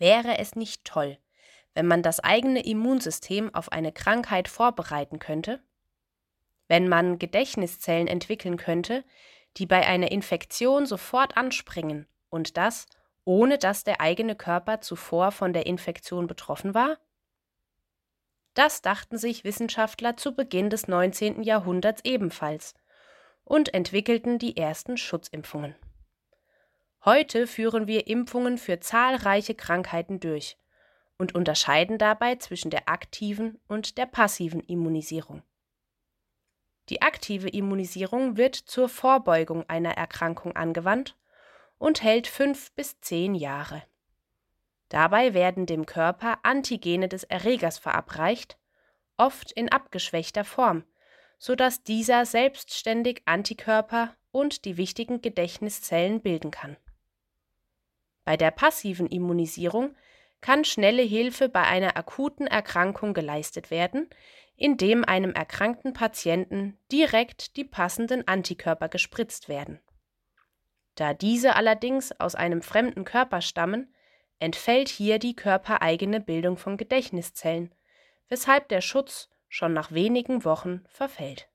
Wäre es nicht toll, wenn man das eigene Immunsystem auf eine Krankheit vorbereiten könnte? Wenn man Gedächtniszellen entwickeln könnte, die bei einer Infektion sofort anspringen und das, ohne dass der eigene Körper zuvor von der Infektion betroffen war? Das dachten sich Wissenschaftler zu Beginn des 19. Jahrhunderts ebenfalls und entwickelten die ersten Schutzimpfungen. Heute führen wir Impfungen für zahlreiche Krankheiten durch und unterscheiden dabei zwischen der aktiven und der passiven Immunisierung. Die aktive Immunisierung wird zur Vorbeugung einer Erkrankung angewandt und hält 5 bis 10 Jahre. Dabei werden dem Körper Antigene des Erregers verabreicht, oft in abgeschwächter Form, sodass dieser selbstständig Antikörper und die wichtigen Gedächtniszellen bilden kann. Bei der passiven Immunisierung kann schnelle Hilfe bei einer akuten Erkrankung geleistet werden, indem einem erkrankten Patienten direkt die passenden Antikörper gespritzt werden. Da diese allerdings aus einem fremden Körper stammen, entfällt hier die körpereigene Bildung von Gedächtniszellen, weshalb der Schutz schon nach wenigen Wochen verfällt.